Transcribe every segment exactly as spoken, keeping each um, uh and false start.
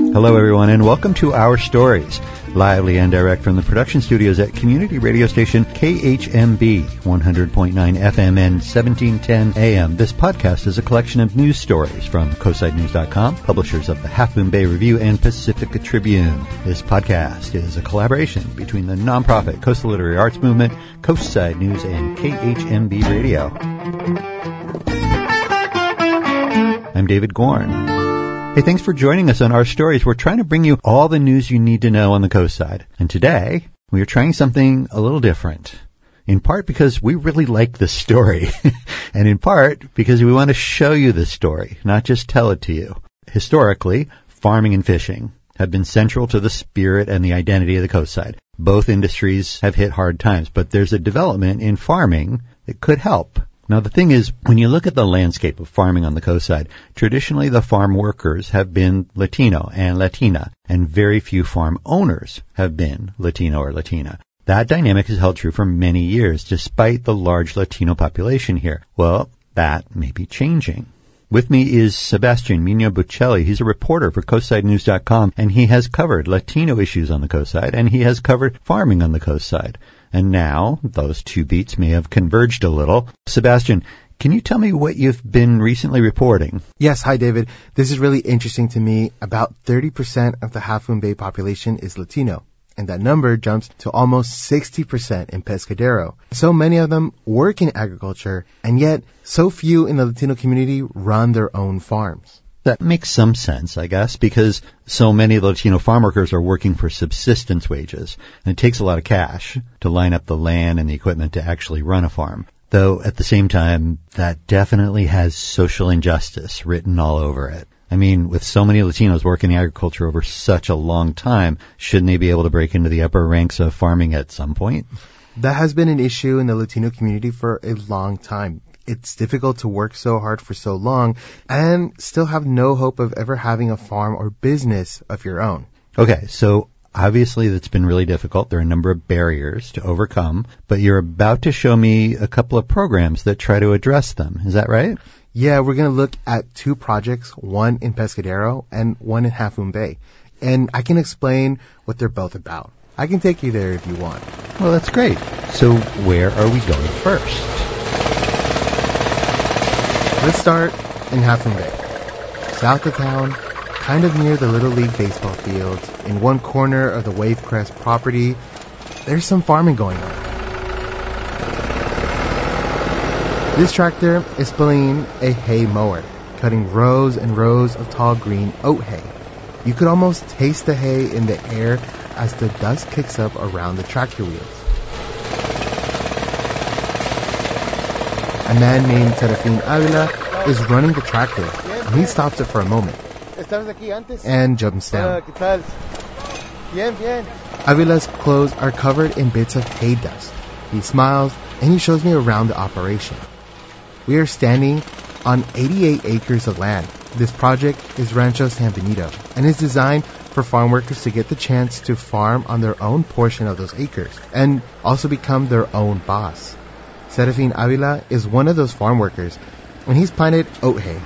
Hello, everyone, and welcome to Our Stories, lively and direct from the production studios at community radio station K H M B, one hundred point nine F M and seventeen ten A M. This podcast is a collection of news stories from coastside news dot com, publishers of the Half Moon Bay Review and Pacifica Tribune. This podcast is a collaboration between the nonprofit Coastal Literary Arts Movement, Coastside News, and K H M B Radio. I'm David Gorn. Hey, thanks for joining us on Our Stories. We're trying to bring you all the news you need to know on the coast side. And today, we are trying something a little different. In part because we really like this story. And in part because we want to show you this story, not just tell it to you. Historically, farming and fishing have been central to the spirit and the identity of the coast side. Both industries have hit hard times, but there's a development in farming that could help. Now, the thing is, when you look at the landscape of farming on the coast side, traditionally the farm workers have been Latino and Latina, and very few farm owners have been Latino or Latina. That dynamic has held true for many years, despite the large Latino population here. Well, that may be changing. With me is Sebastian Mino Buccelli. He's a reporter for coastside news dot com, and he has covered Latino issues on the coast side, and he has covered farming on the coast side. And now, those two beats may have converged a little. Sebastian, can you tell me what you've been recently reporting? Yes, hi David. This is really interesting to me. About thirty percent of the Half Moon Bay population is Latino, and that number jumps to almost sixty percent in Pescadero. So many of them work in agriculture, and yet so few in the Latino community run their own farms. That makes some sense, I guess, because so many Latino farm workers are working for subsistence wages, and it takes a lot of cash to line up the land and the equipment to actually run a farm. Though, at the same time, that definitely has social injustice written all over it. I mean, with so many Latinos working in agriculture over such a long time, shouldn't they be able to break into the upper ranks of farming at some point? That has been an issue in the Latino community for a long time. It's difficult to work so hard for so long and still have no hope of ever having a farm or business of your own. Okay, so obviously that's been really difficult. There are a number of barriers to overcome, but you're about to show me a couple of programs that try to address them. Is that right? Yeah, we're going to look at two projects, one in Pescadero and one in Half Moon Bay. And I can explain what they're both about. I can take you there if you want. Well, that's great. So where are we going first? Let's start in Half Moon Bay. South of town, kind of near the Little League baseball fields, in one corner of the Wavecrest property, there's some farming going on. This tractor is pulling a hay mower, cutting rows and rows of tall green oat hay. You could almost taste the hay in the air as the dust kicks up around the tractor wheels. A man named Serafin Avila is running the tractor, and he stops it for a moment and jumps down. Avila's clothes are covered in bits of hay dust. He smiles, and he shows me around the operation. We are standing on eighty-eight acres of land. This project is Rancho San Benito, and is designed for farm workers to get the chance to farm on their own portion of those acres, and also become their own boss. Serafin Avila is one of those farm workers, and he's planted oat hay.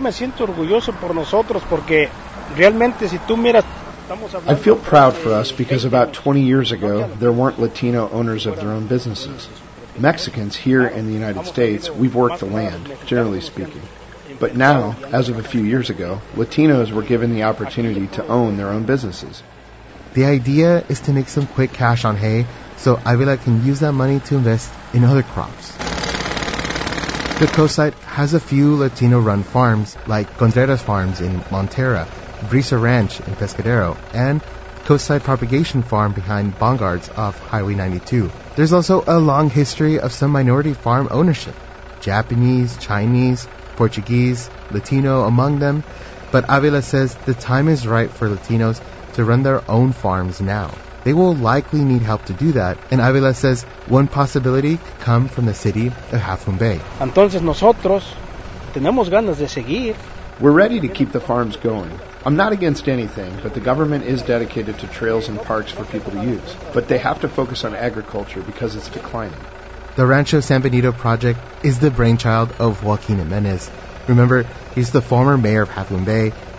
I feel proud for us because about twenty years ago, there weren't Latino owners of their own businesses. Mexicans here in the United States, we've worked the land, generally speaking. But now, as of a few years ago, Latinos were given the opportunity to own their own businesses. The idea is to make some quick cash on hay, so Avila can use that money to invest in other crops. The coast side has a few Latino-run farms, like Contreras Farms in Montera, Brisa Ranch in Pescadero, and Coastside Propagation Farm behind Bongards off Highway ninety-two. There's also a long history of some minority farm ownership. Japanese, Chinese, Portuguese, Latino among them, but Avila says the time is right for Latinos to run their own farms now. They will likely need help to do that, and Avila says one possibility could come from the city of Half Moon Bay. Entonces nosotros tenemos ganas de seguir. We're ready to keep the farms going. I'm not against anything, but the government is dedicated to trails and parks for people to use. But they have to focus on agriculture because it's declining. The Rancho San Benito project is the brainchild of Joaquin Jimenez. Remember, he's the former mayor of Half Moon Bay,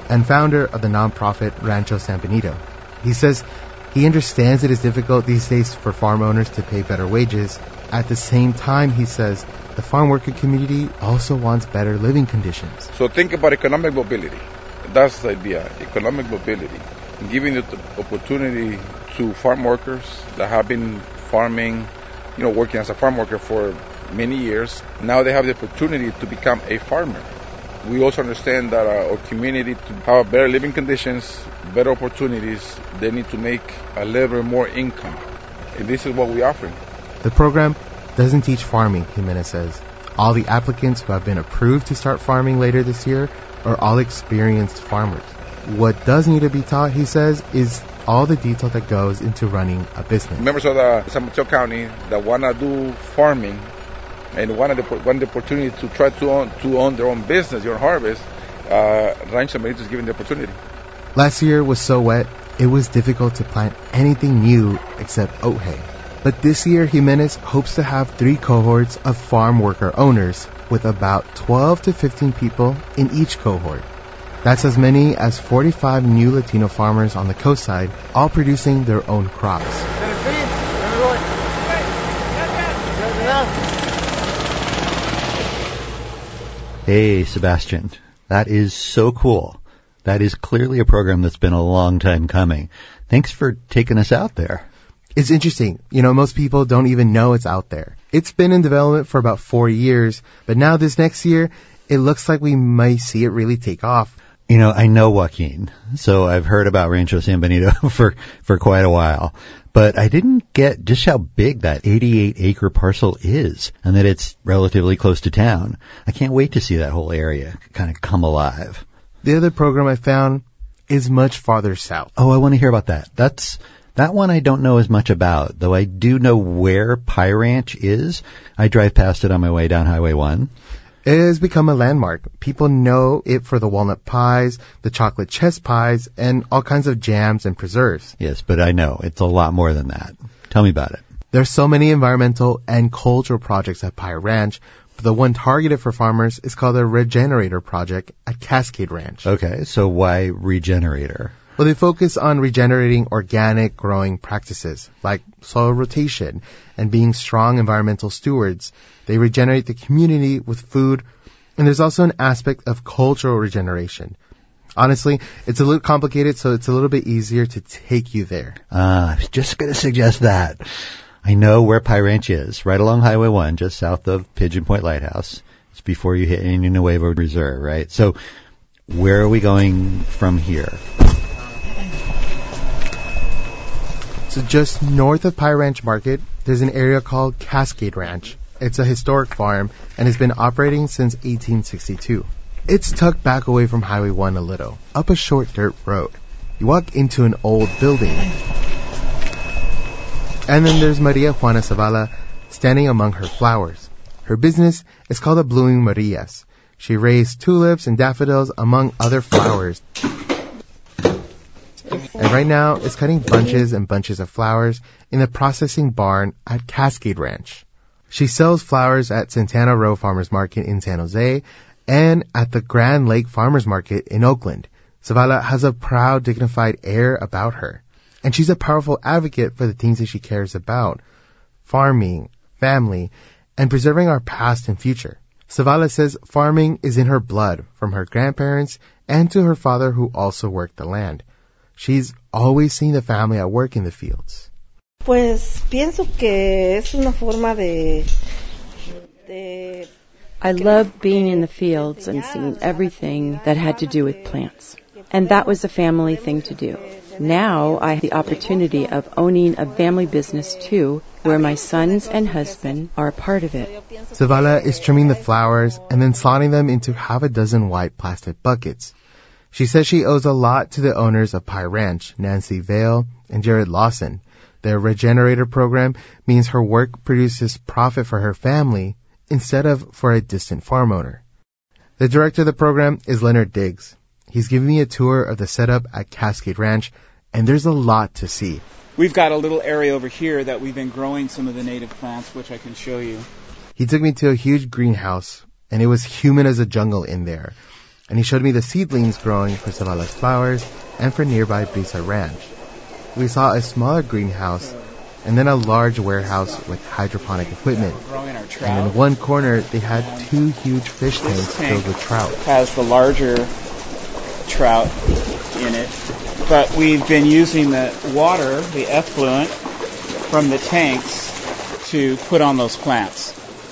and founder of the nonprofit Rancho San Benito. He says he understands it is difficult these days for farm owners to pay better wages. At the same time, he says, the farm worker community also wants better living conditions. So think about economic mobility. That's the idea, economic mobility. Giving the opportunity to farm workers that have been farming, you know, working as a farm worker for many years. Now they have the opportunity to become a farmer. We also understand that our community, to have better living conditions, better opportunities, they need to make a little bit more income. And this is what we're offering. The program doesn't teach farming, Jimenez says. All the applicants who have been approved to start farming later this year are all experienced farmers. What does need to be taught, he says, is all the detail that goes into running a business. Members of the San Mateo County that want to do farming and want the, want the opportunity to try to own, to own their own business, their own harvest, uh, Rancho San Benito is giving the opportunity. Last year was so wet, it was difficult to plant anything new except oat hay. But this year, Jimenez hopes to have three cohorts of farm worker owners with about twelve to fifteen people in each cohort. That's as many as forty-five new Latino farmers on the coast side, all producing their own crops. Hey, Sebastian, that is so cool. That is clearly a program that's been a long time coming. Thanks for taking us out there. It's interesting. You know, most people don't even know it's out there. It's been in development for about four years, but now this next year, it looks like we might see it really take off. You know, I know Joaquin, so I've heard about Rancho San Benito for, for quite a while, but I didn't get just how big that eighty-eight acre parcel is and that it's relatively close to town. I can't wait to see that whole area kind of come alive. The other program I found is much farther south. Oh, I want to hear about that. That's, that one I don't know as much about, though I do know where Pie Ranch is. I drive past it on my way down Highway one. It has become a landmark. People know it for the walnut pies, the chocolate chess pies, and all kinds of jams and preserves. Yes, but I know it's a lot more than that. Tell me about it. There's so many environmental and cultural projects at Pie Ranch, but the one targeted for farmers is called the Regenerator Project at Cascade Ranch. Okay, so why Regenerator? Well, they focus on regenerating organic growing practices like soil rotation and being strong environmental stewards. They regenerate the community with food, and there's also an aspect of cultural regeneration. Honestly, it's a little complicated, so it's a little bit easier to take you there. Uh, I was just going to suggest that. I know where Pie Ranch is, right along Highway one, just south of Pigeon Point Lighthouse. It's before you hit Indian Nuevo Reserve, right? So where are we going from here? So just north of Pie Ranch Market, there's an area called Cascade Ranch. It's a historic farm and has been operating since eighteen sixty-two. It's tucked back away from Highway one a little, up a short dirt road. You walk into an old building. And then there's Maria Juana Zavala standing among her flowers. Her business is called the Blooming Marias. She raised tulips and daffodils among other flowers. And right now, it's cutting bunches and bunches of flowers in the processing barn at Cascade Ranch. She sells flowers at Santana Row Farmers Market in San Jose and at the Grand Lake Farmers Market in Oakland. Zavala has a proud, dignified air about her. And she's a powerful advocate for the things that she cares about. Farming, family, and preserving our past and future. Zavala says farming is in her blood from her grandparents and to her father who also worked the land. She's always seen the family at work in the fields. Pues pienso que es una forma de, de I loved being in the fields and seeing everything that had to do with plants. And that was a family thing to do. Now I have the opportunity of owning a family business too, where my sons and husband are a part of it. Zavala is trimming the flowers and then slotting them into half a dozen white plastic buckets. She says she owes a lot to the owners of Pie Ranch, Nancy Vale and Jared Lawson. Their Regenerator program means her work produces profit for her family instead of for a distant farm owner. The director of the program is Leonard Diggs. He's giving me a tour of the setup at Cascade Ranch, and there's a lot to see. We've got a little area over here that we've been growing some of the native plants, which I can show you. He took me to a huge greenhouse, and it was humid as a jungle in there. and he showed me the seedlings growing for Zavala's flowers and for nearby Brisa Ranch. We saw a smaller greenhouse and then a large warehouse with hydroponic equipment. And in one corner, they had two huge fish tanks filled with trout. Has the larger trout in it, but we've been using the water, the effluent, from the tanks to put on those plants.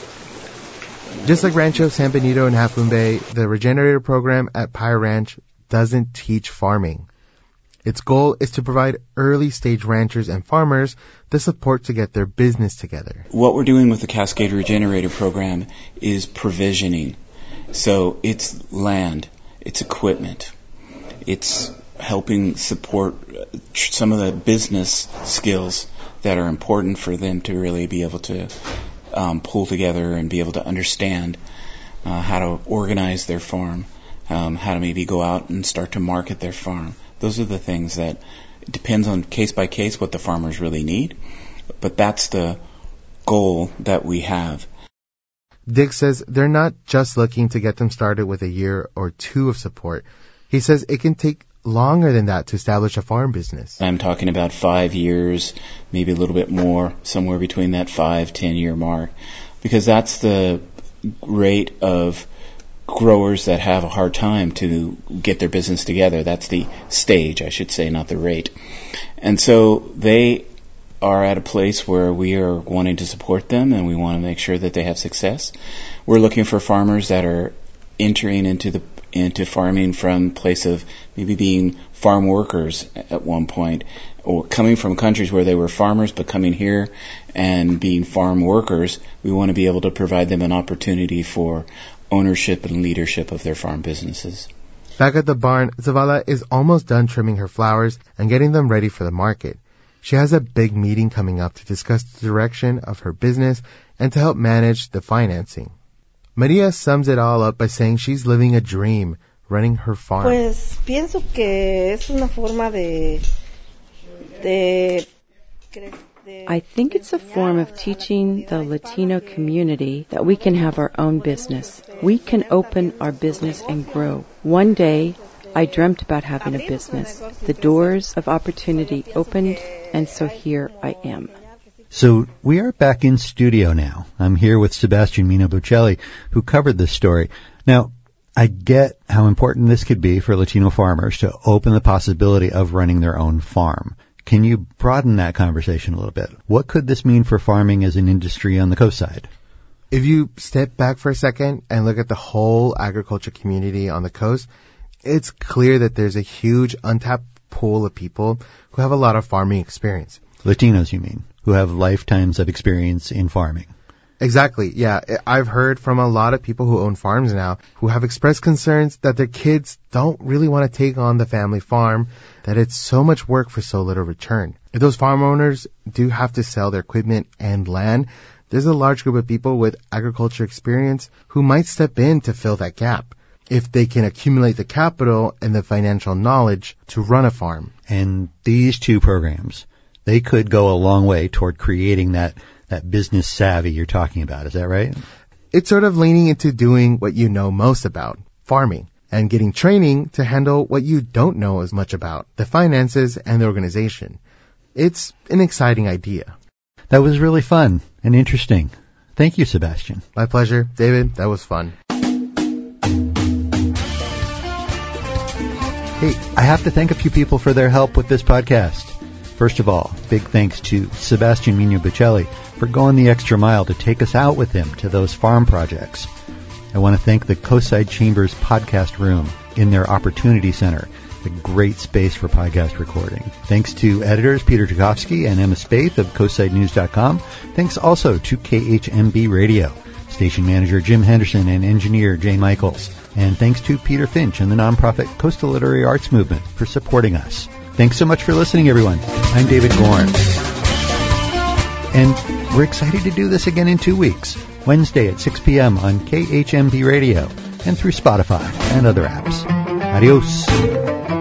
Just like Rancho San Benito and Half Moon Bay, the Regenerator program at Pie Ranch doesn't teach farming. Its goal is to provide early-stage ranchers and farmers the support to get their business together. What we're doing with the Cascade Regenerator program is provisioning. So it's land, it's equipment, it's helping support some of the business skills that are important for them to really be able to um, pull together and be able to understand uh, how to organize their farm, um, how to maybe go out and start to market their farm. Those are the things that it depends on case by case what the farmers really need, but that's the goal that we have. Dick says they're not just looking to get them started with a year or two of support. He says it can take longer than that to establish a farm business. I'm talking about five years, maybe a little bit more, somewhere between that five, ten year mark, because that's the rate of growers that have a hard time to get their business together. That's the stage, I should say, not the rate. And so they are at a place where we are wanting to support them and we want to make sure that they have success. We're looking for farmers that are entering into the into farming from place of maybe being farm workers at one point, or coming from countries where they were farmers but coming here and being farm workers. We want to be able to provide them an opportunity for ownership and leadership of their farm businesses. Back at the barn, Zavala is almost done trimming her flowers and getting them ready for the market. She has a big meeting coming up to discuss the direction of her business and to help manage the financing. Maria sums it all up by saying she's living a dream, running her farm. Pues pienso que es una forma de, de, de I think it's a form of teaching the Latino community that we can have our own business. We can open our business and grow. One day, I dreamt about having a business. The doors of opportunity opened, and so here I am. So we are back in studio now. I'm here with Sebastian Mino Bocelli, who covered this story. Now, I get how important this could be for Latino farmers to open the possibility of running their own farm. Can you broaden that conversation a little bit? What could this mean for farming as an industry on the coast side? If you step back for a second and look at the whole agriculture community on the coast, it's clear that there's a huge untapped pool of people who have a lot of farming experience. Latinos, you mean, who have lifetimes of experience in farming. Exactly, yeah. I've heard from a lot of people who own farms now who have expressed concerns that their kids don't really want to take on the family farm, that it's so much work for so little return. If those farm owners do have to sell their equipment and land, there's a large group of people with agriculture experience who might step in to fill that gap if they can accumulate the capital and the financial knowledge to run a farm. And these two programs, they could go a long way toward creating that, that business savvy you're talking about. Is that right? It's sort of leaning into doing what you know most about, farming, and getting training to handle what you don't know as much about, the finances and the organization. It's an exciting idea. That was really fun and interesting. Thank you, Sebastian. My pleasure. David, that was fun. Hey, I have to thank a few people for their help with this podcast. First of all, big thanks to Sebastian Mino Bocelli for going the extra mile to take us out with him to those farm projects. I want to thank the Coastside Chambers Podcast Room in their Opportunity Center, a great space for podcast recording. Thanks to editors Peter Tchaikovsky and Emma Spaeth of coastside news dot com. Thanks also to K H M B Radio, station manager Jim Henderson and engineer Jay Michaels. And thanks to Peter Finch and the nonprofit Coastal Literary Arts Movement for supporting us. Thanks so much for listening, everyone. I'm David Gorn. And we're excited to do this again in two weeks, Wednesday at six p.m. on K H M B Radio and through Spotify and other apps. Adios.